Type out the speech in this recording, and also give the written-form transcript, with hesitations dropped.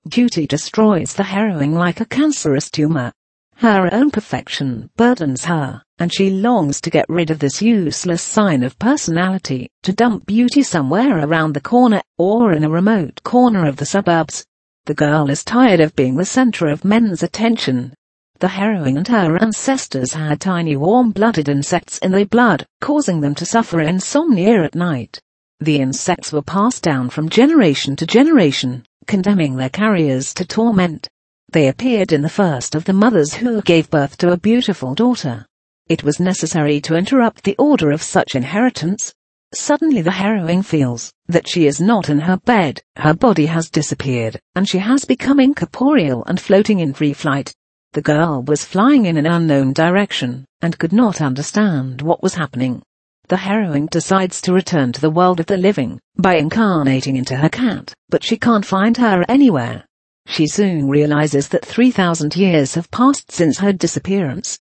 Duty destroys the heroine like a cancerous tumor. Her own perfection burdens her, and she longs to get rid of this useless sign of personality, to dump Beauty somewhere around the corner, or in a remote corner of the suburbs. The girl is tired of being the center of men's attention. The heroine and her ancestors had tiny warm-blooded insects in their blood, causing them to suffer insomnia at night. The insects were passed down from generation to generation, condemning their carriers to torment. They appeared in the first of the mothers who gave birth to a beautiful daughter. It was necessary to interrupt the order of such inheritance. Suddenly the heroine feels that she is not in her bed, her body has disappeared, and she has become incorporeal and floating in free flight. The girl was flying in an unknown direction, and could not understand what was happening. The heroine decides to return to the world of the living, by incarnating into her cat, but she can't find her anywhere. She soon realizes that 3,000 years have passed since her disappearance.